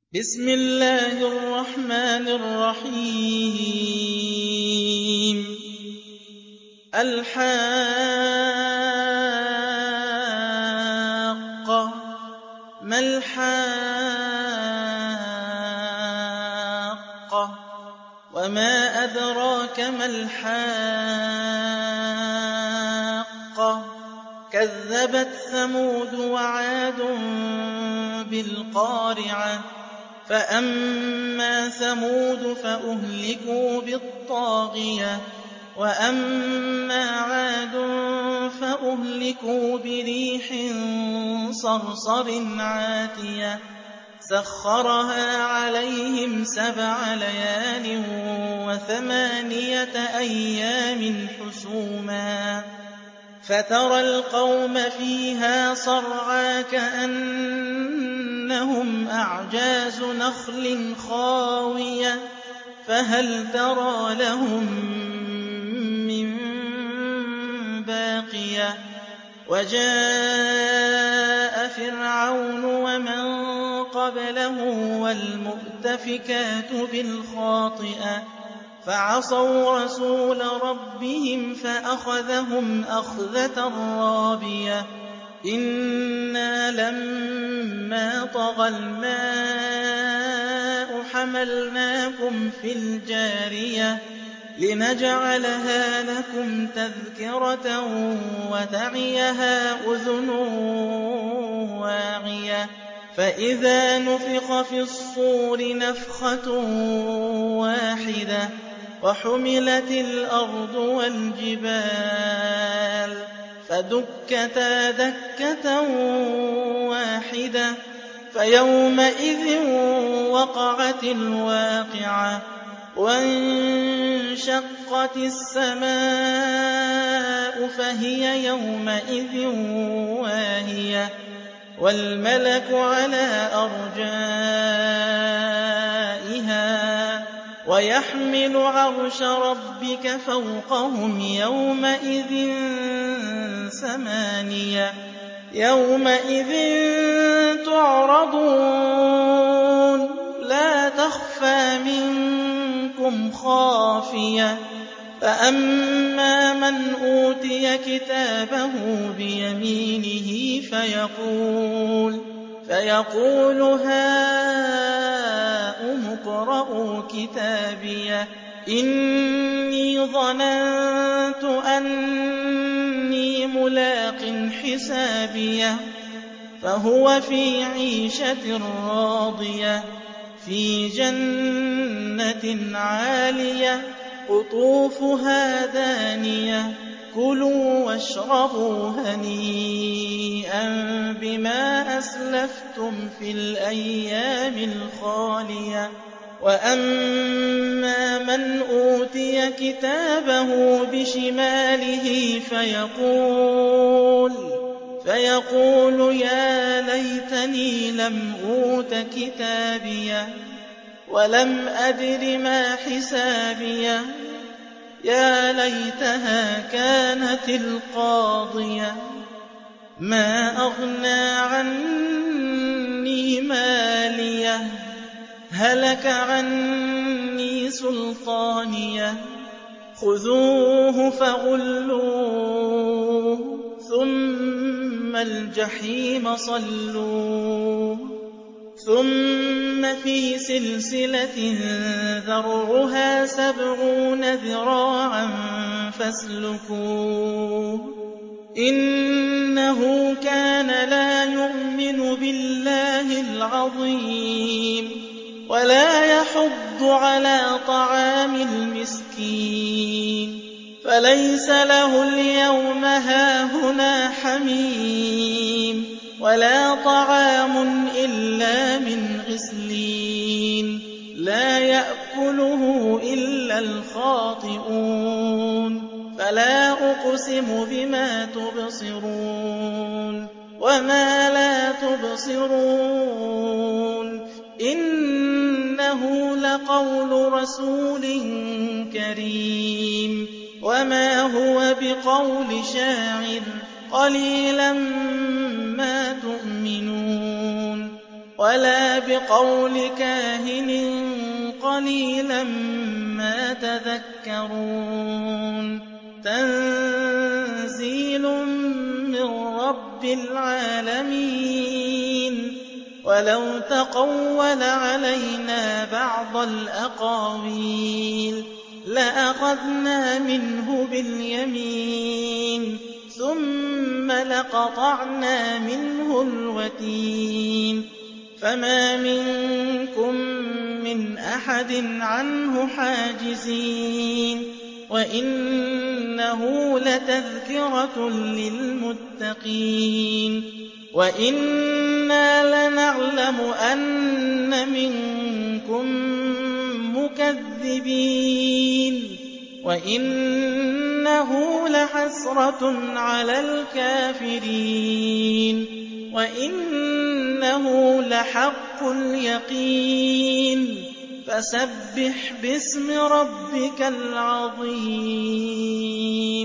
بسم الله الرحمن الرحيم الحاقة ما الحاقة وما أدراك ما الحاقة كذبت ثمود وعاد بالقارعة فأما ثمود فأهلكوا بالطاغية وأما عاد فأهلكوا بريح صرصر عاتية سخرها عليهم 7 ليال و8 أيام حسوما فترى القوم فيها صرعى كأنهم أعجاز نخل خاوية فهل ترى لهم من باقية وجاء فرعون ومن قبله والمؤتفكات بالخاطئة فعصوا رسول ربهم فأخذهم أخذة رابية إنا لما طغى الماء حملناكم في الجارية لنجعلها لكم تذكرة وتعيها أذن واعية فإذا نفخ في الصور نفخة واحدة وحملت الأرض والجبال فدكتا دكة واحدة فيومئذ وقعت الواقعة وانشقت السماء فهي يومئذ واهية والملك على أرجائها ويحمل عرش ربك فوقهم يومئذ 8 يومئذ تعرضون لا تخفى منكم خافية فأما من أوتي كتابه بيمينه فيقول هاؤم اقرءوا كتابيه إني ظننت أني ملاق حسابيه فهو في عيشة راضية في جنة عالية قطوفها دانية كلوا واشربوا هنيئا بما أسلفتم في الأيام الخالية وأما من أوتي كتابه بشماله فيقول يا ليتني لم أوت كتابيه ولم أدر ما حسابيه يا ليتها كانت القاضية ما أغنى عني ماليه هلك عني سلطانيه خذوه فغلوه ثم الجحيم صلوه ثم في سلسلة ذرعها 70 ذراعا فاسلكوه إنه كان لا يؤمن بالله العظيم ولا يحض على طعام المسكين فليس له اليوم هاهنا حميم ولا طعام إلا من غسلين لا يأكله إلا الخاطئون فلا أقسم بما تبصرون وما لا تبصرون إنه لقول رسول كريم وما هو بقول شاعر قليلا ما تؤمنون ولا بقول كاهن قليلا ما تذكرون تنزيل من رب العالمين ولو تقول علينا بعض الأقاويل لأخذنا منه باليمين ثم لقطعنا منه الوتين فما منكم من أحد عنه حاجزين وإنه لتذكرة للمتقين وإنا لنعلم أن منكم مكذبين وإنه لحسرة على الكافرين وإنه لحق اليقين فسبح باسم ربك العظيم